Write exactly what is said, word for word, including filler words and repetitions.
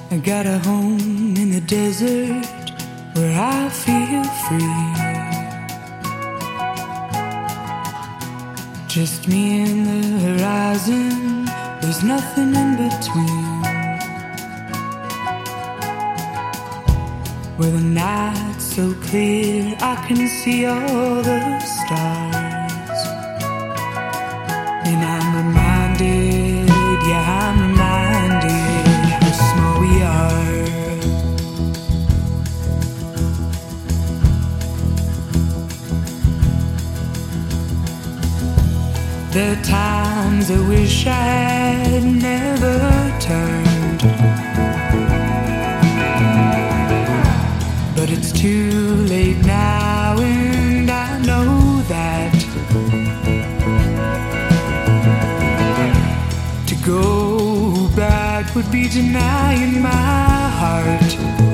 I got a home in the desert where I feel free. Just me and the horizon, there's nothing in between. Where the night's so clear, I can see all the stars. And I'm reminded, yeah, I'm reminded how small we are. There are times I wish I had never turned, but it's too late now, and I know that to go back would be denying my heart.